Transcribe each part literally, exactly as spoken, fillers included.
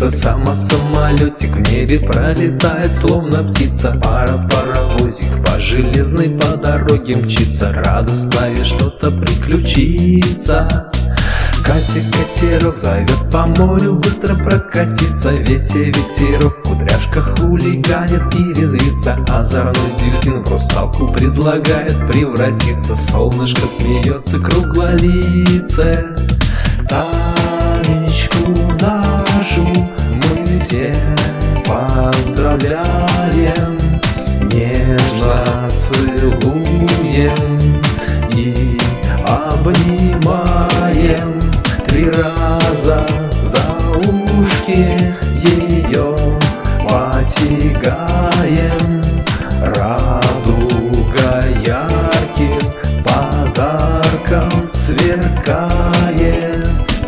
искрится. Сама самолетик в небе пролетает, словно птица. Пара-паровозик по железной по дороге мчится. Радостно ведь что-то приключится. Катя катерок зовет по морю быстро прокатиться. Ветер ветерок в кудряшках хулиганит и резвится. Озорной дельфин в русалку предлагает превратиться. Солнышко смеется круглолице. Танечку нашу мы все поздравляем, нежно целуем и обнимаем. Три раза за ушки ее потягаем. Радуга ярким подарком сверкает.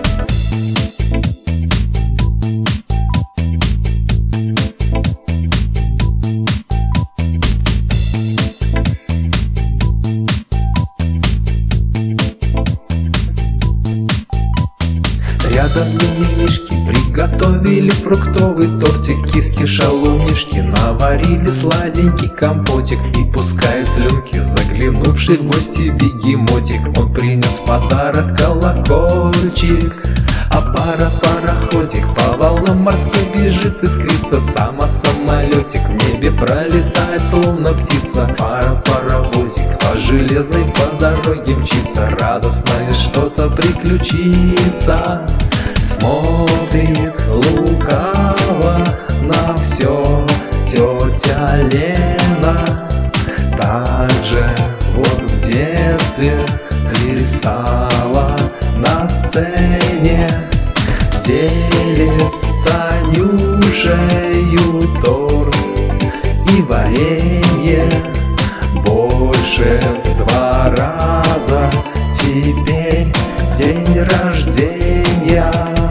Рядом мимишки приготовили фруктовый тортик. Киски шалунишки наварили сладенький компотик. И пускай слюнки заглянувший в гости бегемотик, он принес подарок колокольчик. А пара-пароходик по волнам морским бежит, искрится. Сама самолетик в небе пролетает, словно птица. Пара-паровозик по железной по дороге мчится. Радостно ведь что-то приключится. Смотрит лукаво на все тетя Лена. Так же вот в детстве плясала на сцене. Делит с Танюшею торт и варенье. Больше в два раза теперь день рождения.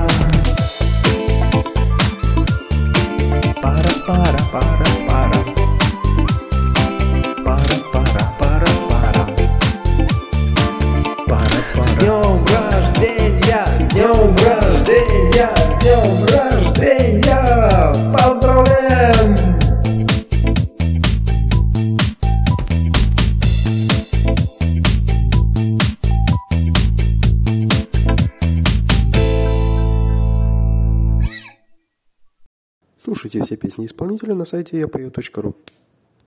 Пара-пара-пара-пара. Пара-пара-пара-пара. Пара-пара. С днем рождения! С днем рождения! С днем рождения! Поздравляем! Слушайте все песни исполнителя на сайте я пою точка ру.